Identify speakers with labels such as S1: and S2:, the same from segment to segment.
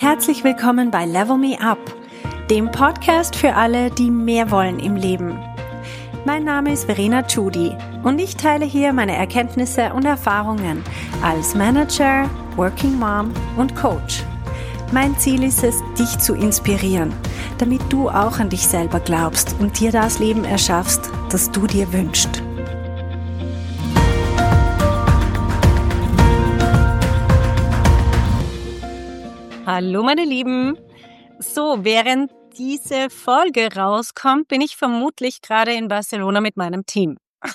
S1: Herzlich willkommen bei Level Me Up, dem Podcast für alle, die mehr wollen im Leben. Mein Name ist Verena Tschudi und ich teile hier meine Erkenntnisse und Erfahrungen als Manager, Working Mom und Coach. Mein Ziel ist es, dich zu inspirieren, damit du auch an dich selber glaubst und dir das Leben erschaffst, das du dir wünschst. Hallo meine Lieben! So, während diese Folge rauskommt, bin ich vermutlich gerade in Barcelona mit meinem Team.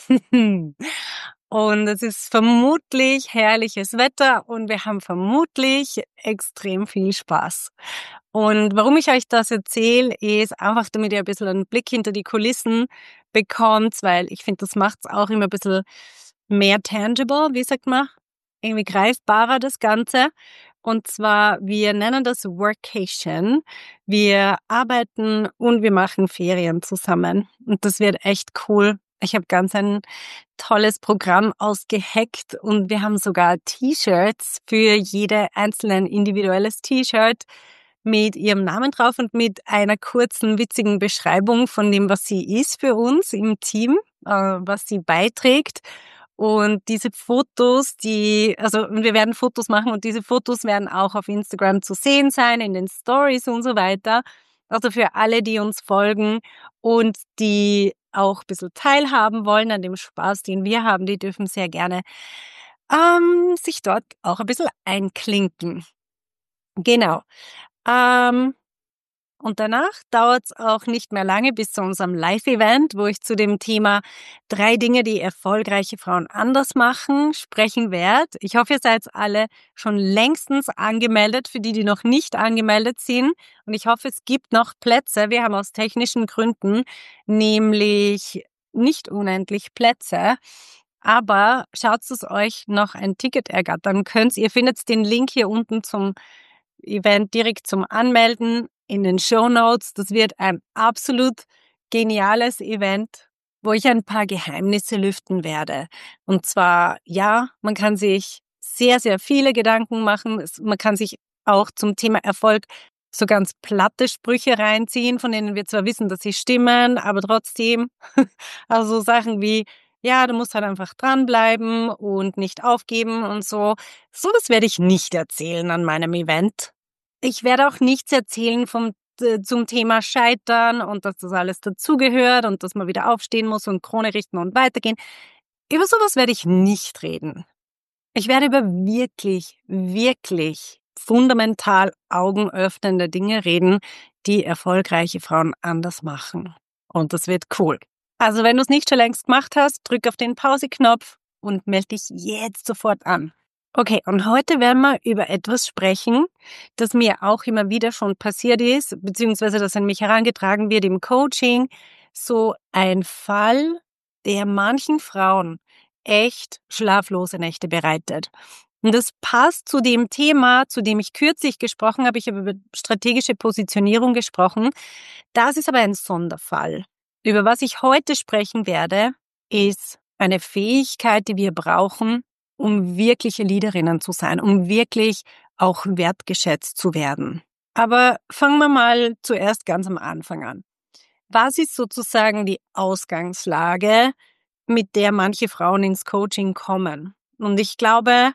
S1: Und es ist vermutlich herrliches Wetter und wir haben vermutlich extrem viel Spaß. Und warum ich euch das erzähle, ist einfach, damit ihr ein bisschen einen Blick hinter die Kulissen bekommt, weil ich finde, das macht es auch immer ein bisschen mehr tangible, wie sagt man? Irgendwie greifbarer, das Ganze. Und zwar, wir nennen das Workation. Wir arbeiten und wir machen Ferien zusammen. Und das wird echt cool. Ich habe ganz ein tolles Programm ausgeheckt und wir haben sogar T-Shirts für jede einzelne individuelles T-Shirt mit ihrem Namen drauf und mit einer kurzen, witzigen Beschreibung von dem, was sie ist für uns im Team, was sie beiträgt. Und diese Fotos, wir werden Fotos machen und diese Fotos werden auch auf Instagram zu sehen sein, in den Stories und so weiter. Also für alle, die uns folgen und die auch ein bisschen teilhaben wollen an dem Spaß, den wir haben, die dürfen sehr gerne sich dort auch ein bisschen einklinken. Genau. Und danach dauert es auch nicht mehr lange bis zu unserem Live-Event, wo ich zu dem Thema 3 Dinge, die erfolgreiche Frauen anders machen, sprechen werde. Ich hoffe, ihr seid alle schon längstens angemeldet, für die, die noch nicht angemeldet sind. Und ich hoffe, es gibt noch Plätze. Wir haben aus technischen Gründen nämlich nicht unendlich Plätze. Aber schaut es euch noch ein Ticket ergattern könnt. Ihr findet den Link hier unten zum Event direkt zum Anmelden in den Shownotes. Das wird ein absolut geniales Event, wo ich ein paar Geheimnisse lüften werde. Und zwar, ja, man kann sich sehr, sehr viele Gedanken machen. Man kann sich auch zum Thema Erfolg so ganz platte Sprüche reinziehen, von denen wir zwar wissen, dass sie stimmen, aber trotzdem, also Sachen wie, ja, du musst halt einfach dranbleiben und nicht aufgeben und so. So was werde ich nicht erzählen an meinem Event. Ich werde auch nichts erzählen zum Thema Scheitern und dass das alles dazugehört und dass man wieder aufstehen muss und Krone richten und weitergehen. Über sowas werde ich nicht reden. Ich werde über wirklich, wirklich fundamental augenöffnende Dinge reden, die erfolgreiche Frauen anders machen. Und das wird cool. Also wenn du es nicht schon längst gemacht hast, drück auf den Pause-Knopf und melde dich jetzt sofort an. Okay, und heute werden wir über etwas sprechen, das mir auch immer wieder schon passiert ist, beziehungsweise das an mich herangetragen wird im Coaching. So ein Fall, der manchen Frauen echt schlaflose Nächte bereitet. Und das passt zu dem Thema, zu dem ich kürzlich gesprochen habe. Ich habe über strategische Positionierung gesprochen. Das ist aber ein Sonderfall. Über was ich heute sprechen werde, ist eine Fähigkeit, die wir brauchen, um wirkliche Leaderinnen zu sein, um wirklich auch wertgeschätzt zu werden. Aber fangen wir mal zuerst ganz am Anfang an. Was ist sozusagen die Ausgangslage, mit der manche Frauen ins Coaching kommen? Und ich glaube,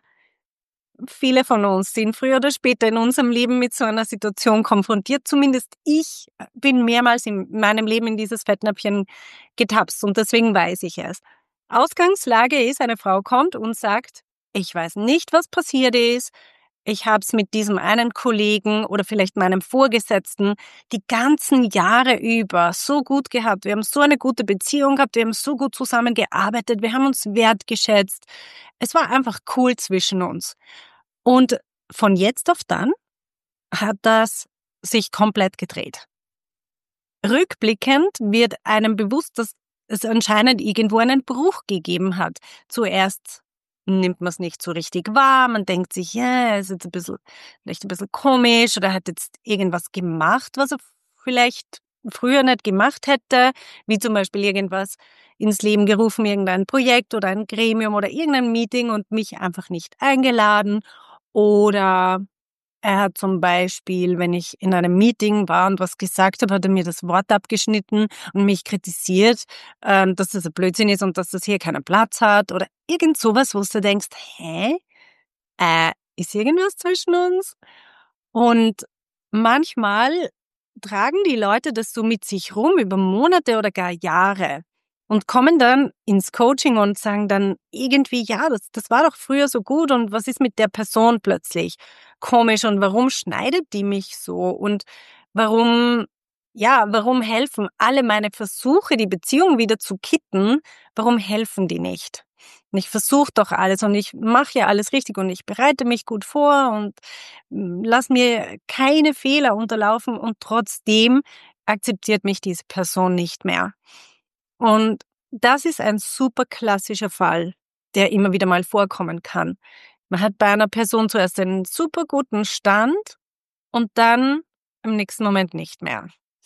S1: viele von uns sind früher oder später in unserem Leben mit so einer Situation konfrontiert. Zumindest ich bin mehrmals in meinem Leben in dieses Fettnäpfchen getapst und deswegen weiß ich es. Ausgangslage ist, eine Frau kommt und sagt, ich weiß nicht, was passiert ist. Ich habe es mit diesem einen Kollegen oder vielleicht meinem Vorgesetzten die ganzen Jahre über so gut gehabt. Wir haben so eine gute Beziehung gehabt, wir haben so gut zusammengearbeitet, wir haben uns wertgeschätzt. Es war einfach cool zwischen uns. Und von jetzt auf dann hat das sich komplett gedreht. Rückblickend wird einem bewusst, dass es anscheinend irgendwo einen Bruch gegeben hat. Zuerst nimmt man es nicht so richtig wahr, man denkt sich, ja, ist jetzt vielleicht ein bisschen komisch oder hat jetzt irgendwas gemacht, was er vielleicht früher nicht gemacht hätte, wie zum Beispiel irgendwas ins Leben gerufen, irgendein Projekt oder ein Gremium oder irgendein Meeting und mich einfach nicht eingeladen oder Er hat zum Beispiel, wenn ich in einem Meeting war und was gesagt habe, hat er mir das Wort abgeschnitten und mich kritisiert, dass das ein Blödsinn ist und dass das hier keinen Platz hat oder irgend sowas, wo du denkst, hä? Ist irgendwas zwischen uns? Und manchmal tragen die Leute das so mit sich rum über Monate oder gar Jahre und kommen dann ins Coaching und sagen dann irgendwie, ja, das war doch früher so gut und was ist mit der Person plötzlich komisch und warum schneidet die mich so und warum, ja, warum helfen alle meine Versuche, die Beziehung wieder zu kitten, warum helfen die nicht? Und ich versuche doch alles und ich mache ja alles richtig und ich bereite mich gut vor und lass mir keine Fehler unterlaufen und trotzdem akzeptiert mich diese Person nicht mehr. Und das ist ein super klassischer Fall, der immer wieder mal vorkommen kann. Man hat bei einer Person zuerst einen super guten Stand und dann im nächsten Moment nicht mehr.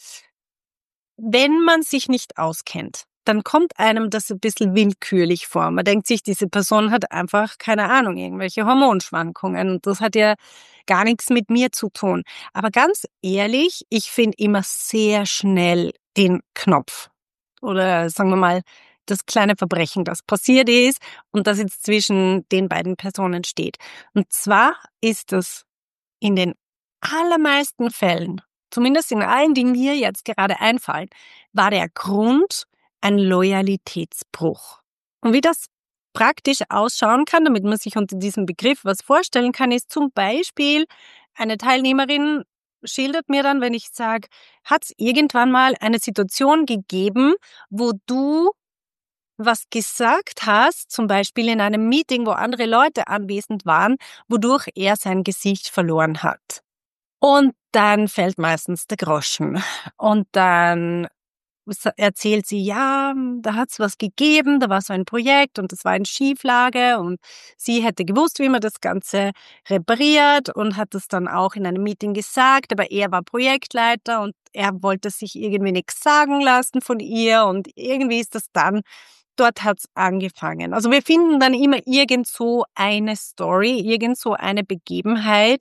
S1: Wenn man sich nicht auskennt, dann kommt einem das ein bisschen willkürlich vor. Man denkt sich, diese Person hat einfach, keine Ahnung, irgendwelche Hormonschwankungen und das hat ja gar nichts mit mir zu tun. Aber ganz ehrlich, ich finde immer sehr schnell den Knopf oder sagen wir mal, das kleine Verbrechen, das passiert ist und das jetzt zwischen den beiden Personen steht. Und zwar ist es in den allermeisten Fällen, zumindest in allen, die mir jetzt gerade einfallen, war der Grund ein Loyalitätsbruch. Und wie das praktisch ausschauen kann, damit man sich unter diesem Begriff was vorstellen kann, ist zum Beispiel eine Teilnehmerin schildert mir dann, wenn ich sage, hat es irgendwann mal eine Situation gegeben, wo du was gesagt hast, zum Beispiel in einem Meeting, wo andere Leute anwesend waren, wodurch er sein Gesicht verloren hat. Und dann fällt meistens der Groschen. Und dann erzählt sie, ja, da hat's was gegeben, da war so ein Projekt und das war in Schieflage und sie hätte gewusst, wie man das Ganze repariert und hat es dann auch in einem Meeting gesagt, aber er war Projektleiter und er wollte sich irgendwie nichts sagen lassen von ihr und irgendwie ist das dann, dort hat's angefangen. Also wir finden dann immer irgend so eine Story, irgend so eine Begebenheit,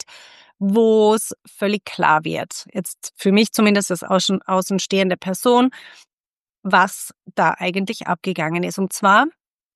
S1: wo es völlig klar wird, jetzt für mich zumindest als außenstehende Person, was da eigentlich abgegangen ist. Und zwar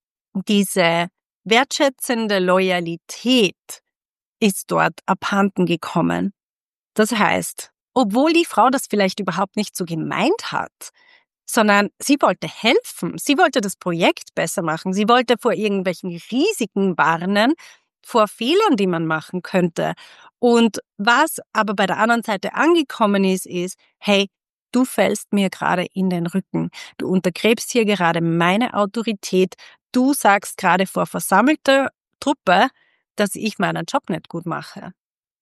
S1: diese wertschätzende Loyalität ist dort abhanden gekommen. Das heißt, obwohl die Frau das vielleicht überhaupt nicht so gemeint hat, sondern sie wollte helfen, sie wollte das Projekt besser machen, sie wollte vor irgendwelchen Risiken warnen, vor Fehlern, die man machen könnte. Und was aber bei der anderen Seite angekommen ist, hey, du fällst mir gerade in den Rücken, du untergräbst hier gerade meine Autorität, du sagst gerade vor versammelter Truppe, dass ich meinen Job nicht gut mache.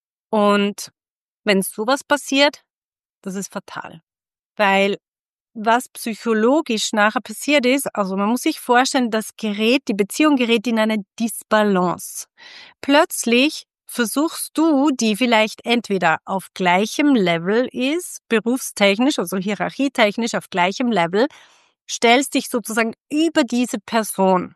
S1: Und wenn sowas passiert, das ist fatal, weil was psychologisch nachher passiert ist, also man muss sich vorstellen, die Beziehung gerät in eine Disbalance. Plötzlich versuchst du, die vielleicht entweder auf gleichem Level ist, berufstechnisch, also hierarchietechnisch auf gleichem Level, stellst dich sozusagen über diese Person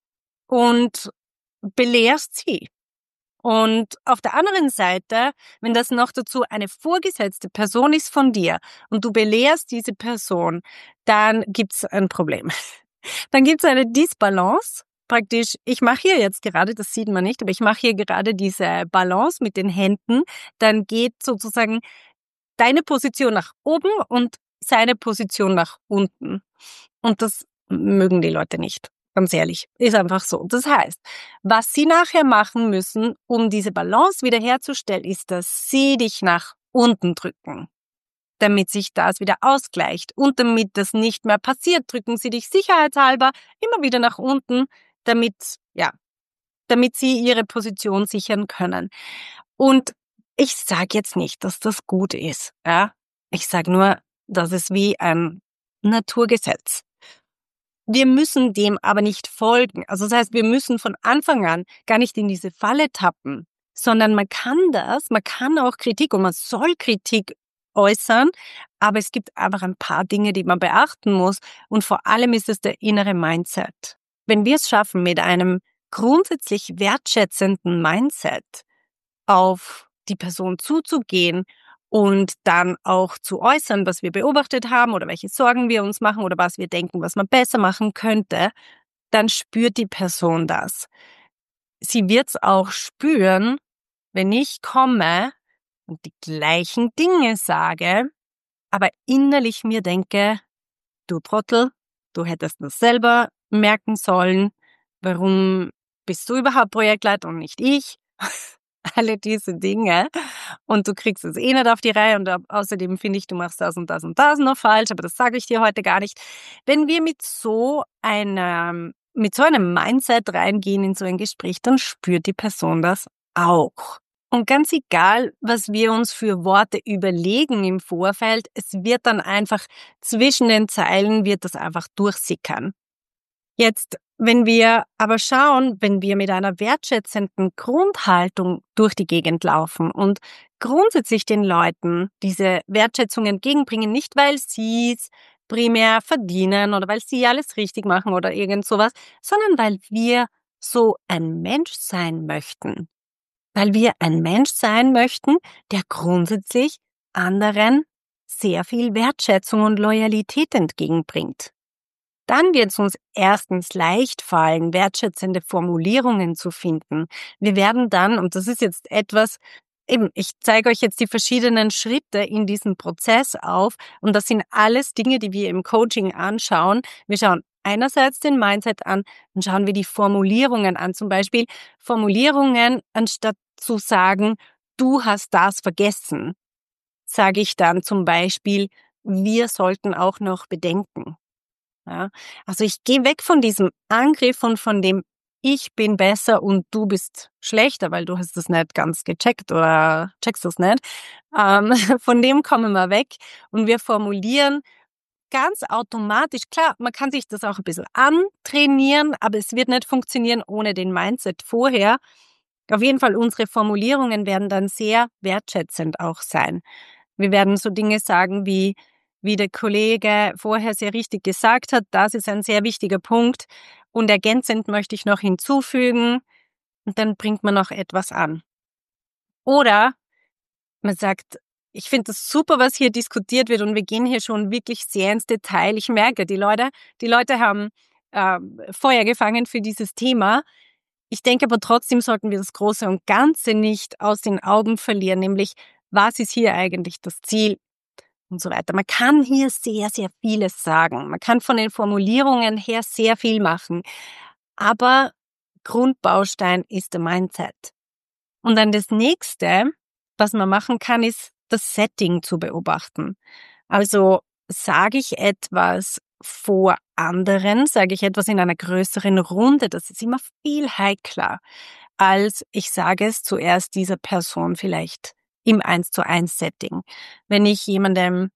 S1: und belehrst sie. Und auf der anderen Seite, wenn das noch dazu eine vorgesetzte Person ist von dir und du belehrst diese Person, dann gibt's ein Problem. Dann gibt's eine Disbalance. Praktisch, ich mache hier jetzt gerade, das sieht man nicht, aber ich mache hier gerade diese Balance mit den Händen. Dann geht sozusagen deine Position nach oben und seine Position nach unten. Und das mögen die Leute nicht. Ganz ehrlich, ist einfach so. Das heißt, was sie nachher machen müssen, um diese Balance wiederherzustellen, ist, dass sie dich nach unten drücken, damit sich das wieder ausgleicht. Und damit das nicht mehr passiert, drücken sie dich sicherheitshalber immer wieder nach unten, damit sie ihre Position sichern können. Und ich sage jetzt nicht, dass das gut ist. Ja? Ich sage nur, das ist wie ein Naturgesetz. Wir müssen dem aber nicht folgen. Also das heißt, wir müssen von Anfang an gar nicht in diese Falle tappen, sondern man kann auch Kritik und man soll Kritik äußern, aber es gibt einfach ein paar Dinge, die man beachten muss und vor allem ist es der innere Mindset. Wenn wir es schaffen, mit einem grundsätzlich wertschätzenden Mindset auf die Person zuzugehen und dann auch zu äußern, was wir beobachtet haben oder welche Sorgen wir uns machen oder was wir denken, was man besser machen könnte, dann spürt die Person das. Sie wird's auch spüren, wenn ich komme und die gleichen Dinge sage, aber innerlich mir denke, du Trottel, du hättest das selber merken sollen. Warum bist du überhaupt Projektleiter und nicht ich? Alle diese Dinge. Und du kriegst es eh nicht auf die Reihe und außerdem finde ich, du machst das und das und das noch falsch, aber das sage ich dir heute gar nicht. Wenn wir mit so einem Mindset reingehen in so ein Gespräch, dann spürt die Person das auch. Und ganz egal, was wir uns für Worte überlegen im Vorfeld, es wird dann einfach zwischen den Zeilen wird das einfach durchsickern. Jetzt, wenn wir aber schauen, wenn wir mit einer wertschätzenden Grundhaltung durch die Gegend laufen und grundsätzlich den Leuten diese Wertschätzung entgegenbringen, nicht weil sie es primär verdienen oder weil sie alles richtig machen oder irgend sowas, sondern weil wir so ein Mensch sein möchten. Weil wir ein Mensch sein möchten, der grundsätzlich anderen sehr viel Wertschätzung und Loyalität entgegenbringt. Dann wird es uns erstens leicht fallen, wertschätzende Formulierungen zu finden. Wir werden dann, und das ist jetzt etwas, eben, ich zeige euch jetzt die verschiedenen Schritte in diesem Prozess auf, und das sind alles Dinge, die wir im Coaching anschauen. Wir schauen einerseits den Mindset an, dann schauen wir die Formulierungen an. Zum Beispiel Formulierungen, anstatt zu sagen, du hast das vergessen, sage ich dann zum Beispiel, wir sollten auch noch bedenken. Ja, also ich gehe weg von diesem Angriff und von dem ich bin besser und du bist schlechter, weil du hast das nicht ganz gecheckt oder checkst das nicht. Von dem kommen wir weg und wir formulieren ganz automatisch. Klar, man kann sich das auch ein bisschen antrainieren, aber es wird nicht funktionieren ohne den Mindset vorher. Auf jeden Fall, unsere Formulierungen werden dann sehr wertschätzend auch sein. Wir werden so Dinge sagen wie der Kollege vorher sehr richtig gesagt hat, das ist ein sehr wichtiger Punkt. Und ergänzend möchte ich noch hinzufügen, und dann bringt man noch etwas an. Oder man sagt, ich finde das super, was hier diskutiert wird und wir gehen hier schon wirklich sehr ins Detail. Ich merke, die Leute haben Feuer gefangen für dieses Thema. Ich denke aber trotzdem sollten wir das Große und Ganze nicht aus den Augen verlieren, nämlich was ist hier eigentlich das Ziel und so weiter. Man kann hier sehr, sehr vieles sagen. Man kann von den Formulierungen her sehr viel machen, aber Grundbaustein ist der Mindset. Und dann das Nächste, was man machen kann, ist das Setting zu beobachten. Also sage ich etwas vor anderen, sage ich etwas in einer größeren Runde, das ist immer viel heikler, als ich sage es zuerst dieser Person vielleicht im 1:1 Setting. Wenn ich jemand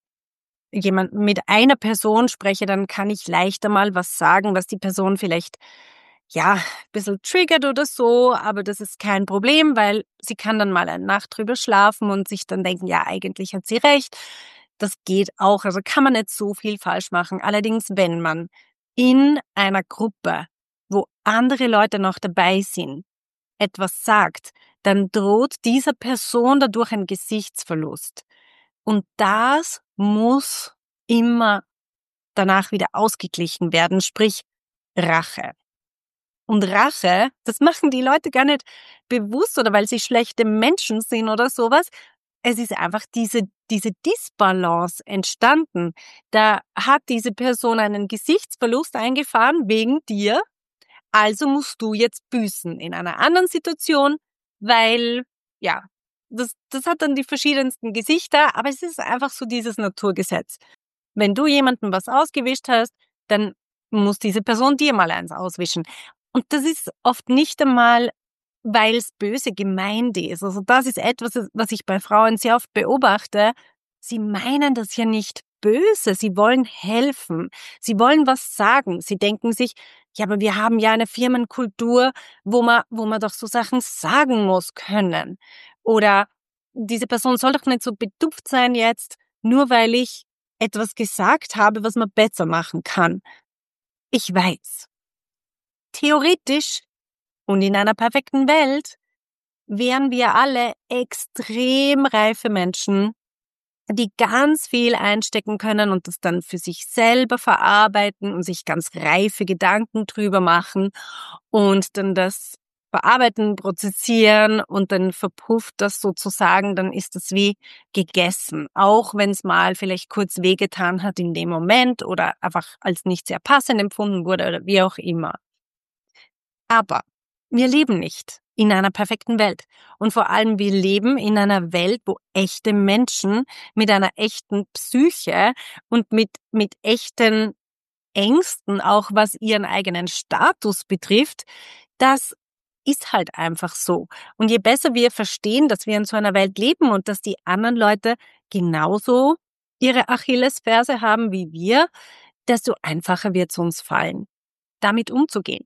S1: mit einer Person spreche, dann kann ich leichter mal was sagen, was die Person vielleicht ja, ein bisschen triggert oder so, aber das ist kein Problem, weil sie kann dann mal eine Nacht drüber schlafen und sich dann denken, ja, eigentlich hat sie recht. Das geht auch, also kann man nicht so viel falsch machen. Allerdings, wenn man in einer Gruppe, wo andere Leute noch dabei sind, etwas sagt, dann droht dieser Person dadurch ein Gesichtsverlust. Und das muss immer danach wieder ausgeglichen werden, sprich Rache. Und Rache, das machen die Leute gar nicht bewusst oder weil sie schlechte Menschen sind oder sowas. Es ist einfach diese Disbalance entstanden. Da hat diese Person einen Gesichtsverlust eingefahren wegen dir, also musst du jetzt büßen in einer anderen Situation, weil, ja, das hat dann die verschiedensten Gesichter, aber es ist einfach so dieses Naturgesetz. Wenn du jemandem was ausgewischt hast, dann muss diese Person dir mal eins auswischen. Und das ist oft nicht einmal, weil es böse gemeint ist. Also das ist etwas, was ich bei Frauen sehr oft beobachte. Sie meinen das ja nicht böse. Sie wollen helfen. Sie wollen was sagen. Sie denken sich, ja, aber wir haben ja eine Firmenkultur, wo man doch so Sachen sagen muss können. Oder diese Person soll doch nicht so bedupft sein jetzt, nur weil ich etwas gesagt habe, was man besser machen kann. Ich weiß, theoretisch und in einer perfekten Welt wären wir alle extrem reife Menschen, die ganz viel einstecken können und das dann für sich selber verarbeiten und sich ganz reife Gedanken drüber machen und dann das verarbeiten, prozessieren und dann verpufft das sozusagen, dann ist das wie gegessen. Auch wenn es mal vielleicht kurz wehgetan hat in dem Moment oder einfach als nicht sehr passend empfunden wurde oder wie auch immer. Aber wir leben nicht in einer perfekten Welt. Und vor allem, wir leben in einer Welt, wo echte Menschen mit einer echten Psyche und mit echten Ängsten, auch was ihren eigenen Status betrifft, das ist halt einfach so. Und je besser wir verstehen, dass wir in so einer Welt leben und dass die anderen Leute genauso ihre Achillesferse haben wie wir, desto einfacher wird es uns fallen, damit umzugehen.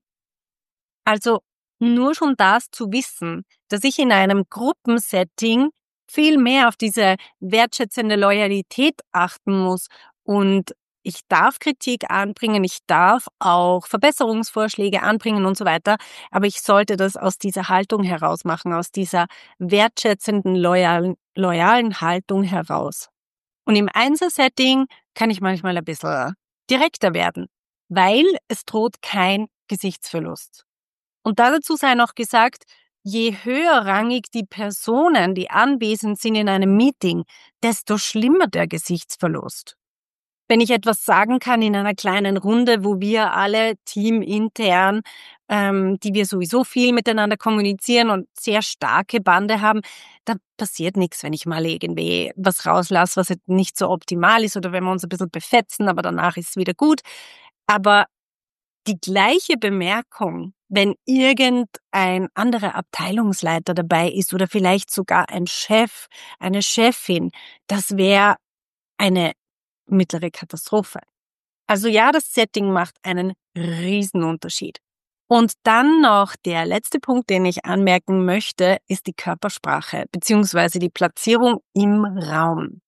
S1: Also nur schon das zu wissen, dass ich in einem Gruppensetting viel mehr auf diese wertschätzende Loyalität achten muss und ich darf Kritik anbringen, ich darf auch Verbesserungsvorschläge anbringen und so weiter, aber ich sollte das aus dieser Haltung heraus machen, aus dieser wertschätzenden, loyalen Haltung heraus. Und im Einzelsetting kann ich manchmal ein bisschen direkter werden, weil es droht kein Gesichtsverlust. Und dazu sei noch gesagt, je höherrangig die Personen, die anwesend sind in einem Meeting, desto schlimmer der Gesichtsverlust. Wenn ich etwas sagen kann in einer kleinen Runde, wo wir alle teamintern, die wir sowieso viel miteinander kommunizieren und sehr starke Bande haben, da passiert nichts, wenn ich mal irgendwie was rauslasse, was jetzt nicht so optimal ist oder wenn wir uns ein bisschen befetzen, aber danach ist es wieder gut. Aber die gleiche Bemerkung, wenn irgendein anderer Abteilungsleiter dabei ist oder vielleicht sogar ein Chef, eine Chefin, das wäre eine mittlere Katastrophe. Also ja, das Setting macht einen Riesenunterschied. Und dann noch der letzte Punkt, den ich anmerken möchte, ist die Körpersprache beziehungsweise die Platzierung im Raum.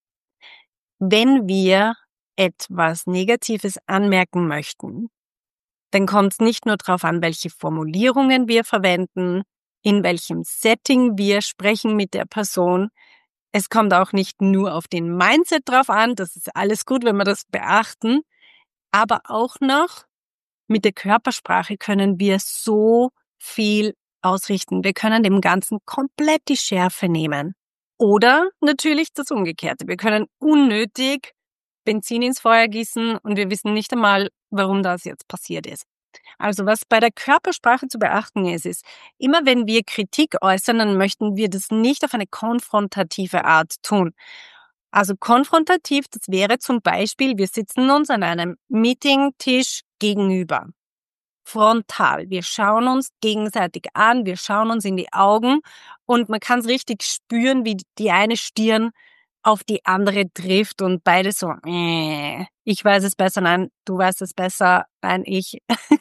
S1: Wenn wir etwas Negatives anmerken möchten, dann kommt es nicht nur darauf an, welche Formulierungen wir verwenden, in welchem Setting wir sprechen mit der Person. Es kommt auch nicht nur auf den Mindset drauf an, das ist alles gut, wenn wir das beachten, aber auch noch mit der Körpersprache können wir so viel ausrichten. Wir können dem Ganzen komplett die Schärfe nehmen. Oder natürlich das Umgekehrte. Wir können unnötig Benzin ins Feuer gießen und wir wissen nicht einmal, warum das jetzt passiert ist. Also was bei der Körpersprache zu beachten ist, immer wenn wir Kritik äußern, dann möchten wir das nicht auf eine konfrontative Art tun. Also konfrontativ, das wäre zum Beispiel, wir sitzen uns an einem Meetingtisch gegenüber. Frontal. Wir schauen uns gegenseitig an, wir schauen uns in die Augen und man kann es richtig spüren, wie die eine Stirn auf die andere trifft und beide so, ich weiß es besser, nein, du weißt es besser, nein, ich.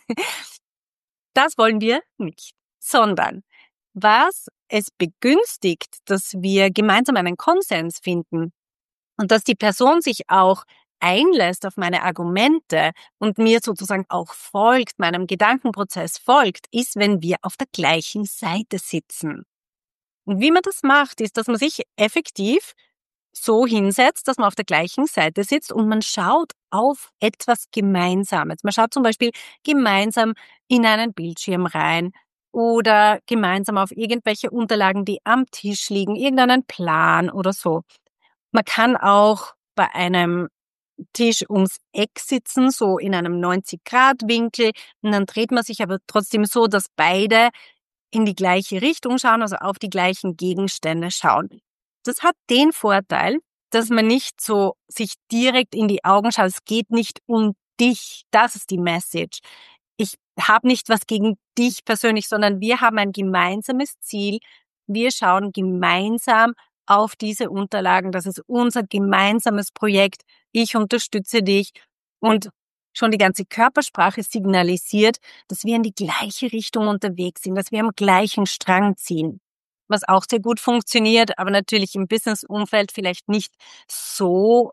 S1: Das wollen wir nicht, sondern was es begünstigt, dass wir gemeinsam einen Konsens finden und dass die Person sich auch einlässt auf meine Argumente und mir sozusagen auch folgt, meinem Gedankenprozess folgt, ist, wenn wir auf der gleichen Seite sitzen. Und wie man das macht, ist, dass man sich effektiv so hinsetzt, dass man auf der gleichen Seite sitzt und man schaut auf etwas Gemeinsames. Man schaut zum Beispiel gemeinsam in einen Bildschirm rein oder gemeinsam auf irgendwelche Unterlagen, die am Tisch liegen, irgendeinen Plan oder so. Man kann auch bei einem Tisch ums Eck sitzen, so in einem 90-Grad-Winkel und dann dreht man sich aber trotzdem so, dass beide in die gleiche Richtung schauen, also auf die gleichen Gegenstände schauen. Das hat den Vorteil, dass man nicht so sich direkt in die Augen schaut. Es geht nicht um dich. Das ist die Message. Ich habe nicht was gegen dich persönlich, sondern wir haben ein gemeinsames Ziel. Wir schauen gemeinsam auf diese Unterlagen. Das ist unser gemeinsames Projekt. Ich unterstütze dich und schon die ganze Körpersprache signalisiert, dass wir in die gleiche Richtung unterwegs sind, dass wir am gleichen Strang ziehen. Was auch sehr gut funktioniert, aber natürlich im Business-Umfeld vielleicht nicht so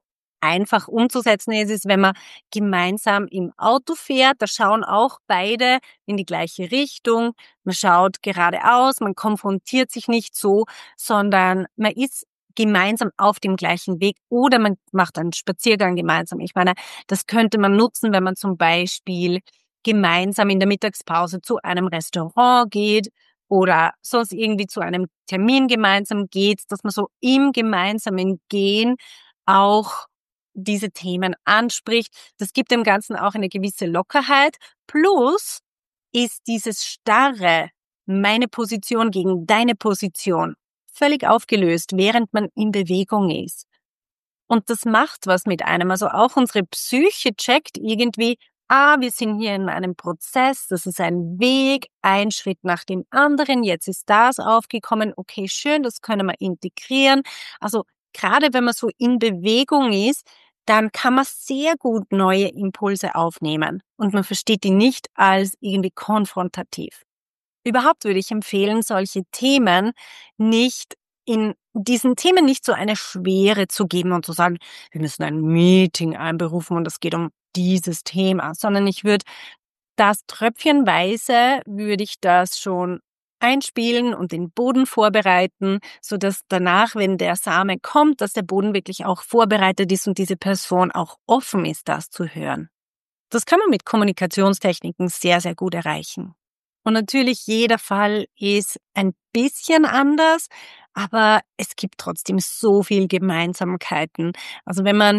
S1: einfach umzusetzen ist, wenn man gemeinsam im Auto fährt. Da schauen auch beide in die gleiche Richtung. Man schaut geradeaus, man konfrontiert sich nicht so, sondern man ist gemeinsam auf dem gleichen Weg oder man macht einen Spaziergang gemeinsam. Ich meine, das könnte man nutzen, wenn man zum Beispiel gemeinsam in der Mittagspause zu einem Restaurant geht oder sonst irgendwie zu einem Termin gemeinsam geht, dass man so im gemeinsamen Gehen auch diese Themen anspricht. Das gibt dem Ganzen auch eine gewisse Lockerheit. Plus ist dieses starre, meine Position gegen deine Position, völlig aufgelöst, während man in Bewegung ist. Und das macht was mit einem. Also auch unsere Psyche checkt irgendwie, wir sind hier in einem Prozess, das ist ein Weg, ein Schritt nach dem anderen, jetzt ist das aufgekommen, okay, schön, das können wir integrieren. Also gerade wenn man so in Bewegung ist, dann kann man sehr gut neue Impulse aufnehmen und man versteht die nicht als irgendwie konfrontativ. Überhaupt würde ich empfehlen, solche Themen nicht in diesen Themen nicht so eine Schwere zu geben und zu sagen, wir müssen ein Meeting einberufen und es geht um dieses Thema, sondern ich würde das tröpfchenweise würde ich das schon einspielen und den Boden vorbereiten, so dass danach, wenn der Same kommt, dass der Boden wirklich auch vorbereitet ist und diese Person auch offen ist, das zu hören. Das kann man mit Kommunikationstechniken sehr, sehr gut erreichen. Und natürlich, jeder Fall ist ein bisschen anders, aber es gibt trotzdem so viel Gemeinsamkeiten. Also wenn man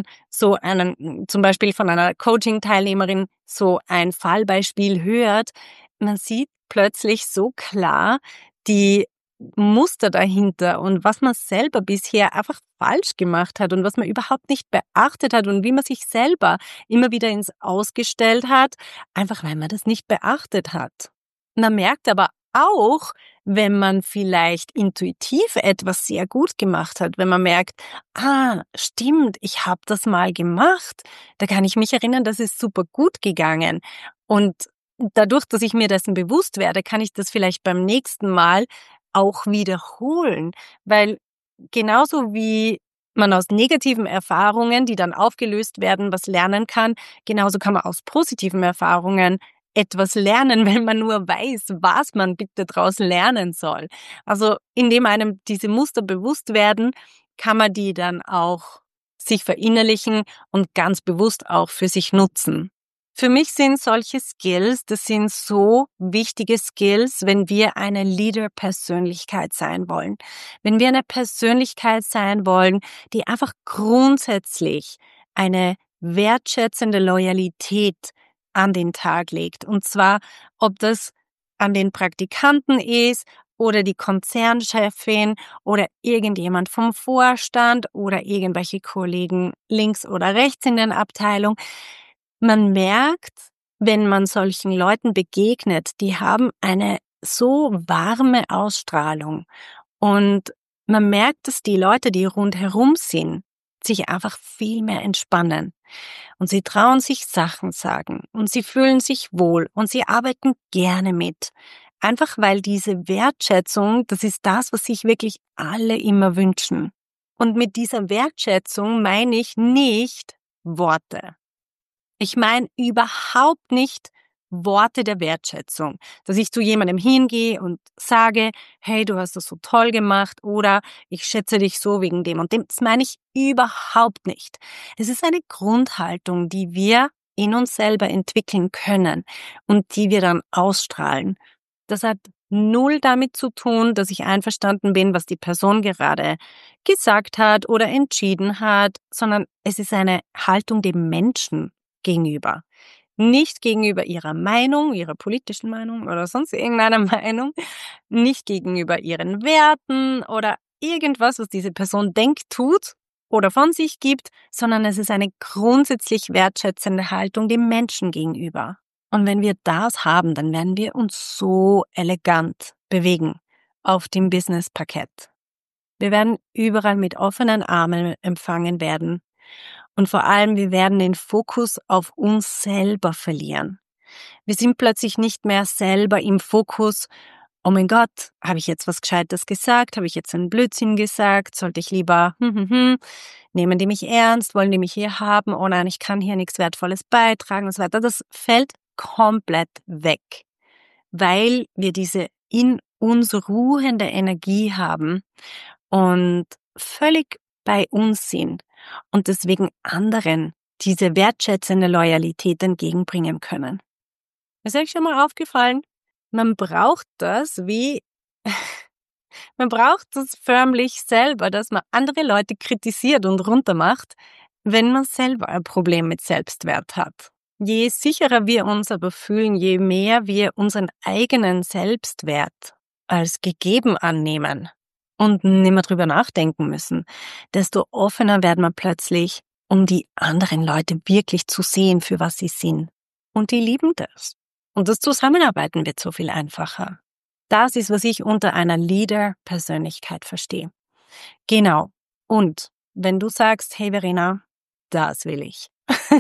S1: zum Beispiel von einer Coaching-Teilnehmerin so ein Fallbeispiel hört, man sieht plötzlich so klar die Muster dahinter und was man selber bisher einfach falsch gemacht hat und was man überhaupt nicht beachtet hat und wie man sich selber immer wieder ins Ausgestellt hat, einfach weil man das nicht beachtet hat. Man merkt aber auch, wenn man vielleicht intuitiv etwas sehr gut gemacht hat, wenn man merkt, stimmt, ich habe das mal gemacht, da kann ich mich erinnern, das ist super gut gegangen. Und dadurch, dass ich mir dessen bewusst werde, kann ich das vielleicht beim nächsten Mal auch wiederholen, weil genauso wie man aus negativen Erfahrungen, die dann aufgelöst werden, was lernen kann, genauso kann man aus positiven Erfahrungen etwas lernen, wenn man nur weiß, was man bitte daraus lernen soll. Also indem einem diese Muster bewusst werden, kann man die dann auch sich verinnerlichen und ganz bewusst auch für sich nutzen. Für mich sind solche Skills, das sind so wichtige Skills, wenn wir eine Leader-Persönlichkeit sein wollen. Wenn wir eine Persönlichkeit sein wollen, die einfach grundsätzlich eine wertschätzende Loyalität an den Tag legt. Und zwar, ob das an den Praktikanten ist oder die Konzernchefin oder irgendjemand vom Vorstand oder irgendwelche Kollegen links oder rechts in der Abteilung. Man merkt, wenn man solchen Leuten begegnet, die haben eine so warme Ausstrahlung und man merkt, dass die Leute, die rundherum sind, sich einfach viel mehr entspannen und sie trauen sich Sachen sagen und sie fühlen sich wohl und sie arbeiten gerne mit. Einfach weil diese Wertschätzung, das ist das, was sich wirklich alle immer wünschen. Und mit dieser Wertschätzung meine ich nicht Worte. Ich meine überhaupt nicht Worte der Wertschätzung, dass ich zu jemandem hingehe und sage, hey, du hast das so toll gemacht oder ich schätze dich so wegen dem und dem. Das meine ich überhaupt nicht. Es ist eine Grundhaltung, die wir in uns selber entwickeln können und die wir dann ausstrahlen. Das hat null damit zu tun, dass ich einverstanden bin, was die Person gerade gesagt hat oder entschieden hat, sondern es ist eine Haltung dem Menschen gegenüber. Nicht gegenüber ihrer Meinung, ihrer politischen Meinung oder sonst irgendeiner Meinung, nicht gegenüber ihren Werten oder irgendwas, was diese Person denkt, tut oder von sich gibt, sondern es ist eine grundsätzlich wertschätzende Haltung dem Menschen gegenüber. Und wenn wir das haben, dann werden wir uns so elegant bewegen auf dem Business-Parkett. Wir werden überall mit offenen Armen empfangen werden. Und vor allem, wir werden den Fokus auf uns selber verlieren. Wir sind plötzlich nicht mehr selber im Fokus oh mein Gott, habe ich jetzt was Gescheites gesagt? Habe ich jetzt einen Blödsinn gesagt? Sollte ich lieber, nehmen die mich ernst? Wollen die mich hier haben? Oh nein, ich kann hier nichts Wertvolles beitragen und so weiter. Das fällt komplett weg, weil wir diese in uns ruhende Energie haben und völlig bei uns sind und deswegen anderen diese wertschätzende Loyalität entgegenbringen können. Ist euch schon mal aufgefallen? Man braucht das man braucht das förmlich selber, dass man andere Leute kritisiert und runtermacht, wenn man selber ein Problem mit Selbstwert hat. Je sicherer wir uns aber fühlen, je mehr wir unseren eigenen Selbstwert als gegeben annehmen und nicht mehr drüber nachdenken müssen, desto offener werden wir plötzlich, um die anderen Leute wirklich zu sehen, für was sie sind. Und die lieben das. Und das Zusammenarbeiten wird so viel einfacher. Das ist, was ich unter einer Leader-Persönlichkeit verstehe. Genau. Und wenn du sagst, hey Verena, das will ich,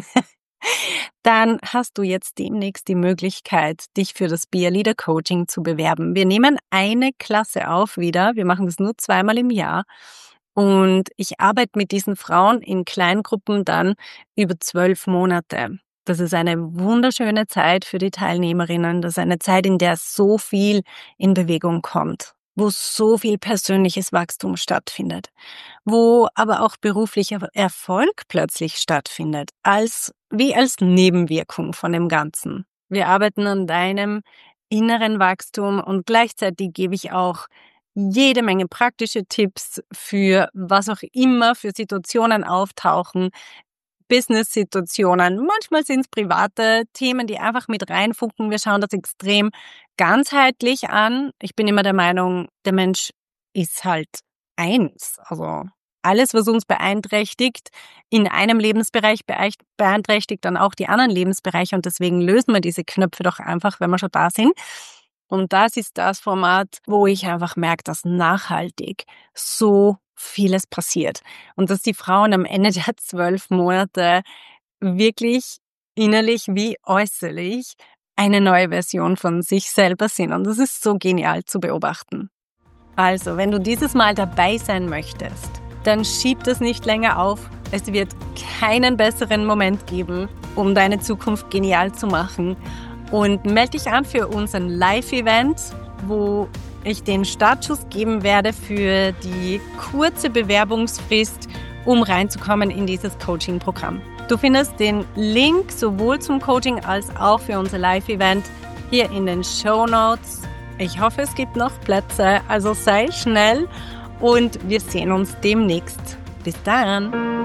S1: dann hast du jetzt demnächst die Möglichkeit, dich für das Be a Leader Coaching zu bewerben. Wir nehmen eine Klasse auf wieder. Wir machen das nur 2-mal im Jahr. Und ich arbeite mit diesen Frauen in Kleingruppen dann über 12 Monate. Das ist eine wunderschöne Zeit für die Teilnehmerinnen. Das ist eine Zeit, in der so viel in Bewegung kommt, wo so viel persönliches Wachstum stattfindet, wo aber auch beruflicher Erfolg plötzlich stattfindet, als Nebenwirkung von dem Ganzen. Wir arbeiten an deinem inneren Wachstum und gleichzeitig gebe ich auch jede Menge praktische Tipps für was auch immer für Situationen auftauchen, Business-Situationen. Manchmal sind es private Themen, die einfach mit reinfunken. Wir schauen das extrem ganzheitlich an. Ich bin immer der Meinung, der Mensch ist halt eins. Also alles, was uns beeinträchtigt, in einem Lebensbereich beeinträchtigt dann auch die anderen Lebensbereiche. Und deswegen lösen wir diese Knöpfe doch einfach, wenn wir schon da sind. Und das ist das Format, wo ich einfach merke, dass nachhaltig so vieles passiert. Und dass die Frauen am Ende der 12 Monate wirklich innerlich wie äußerlich eine neue Version von sich selber sind. Und das ist so genial zu beobachten. Also, wenn du dieses Mal dabei sein möchtest, dann schieb das nicht länger auf. Es wird keinen besseren Moment geben, um deine Zukunft genial zu machen. Und melde dich an für unseren Live-Event, wo ich den Startschuss geben werde für die kurze Bewerbungsfrist, um reinzukommen in dieses Coaching-Programm. Du findest den Link sowohl zum Coaching als auch für unser Live-Event hier in den Shownotes. Ich hoffe, es gibt noch Plätze, also sei schnell und wir sehen uns demnächst. Bis dann!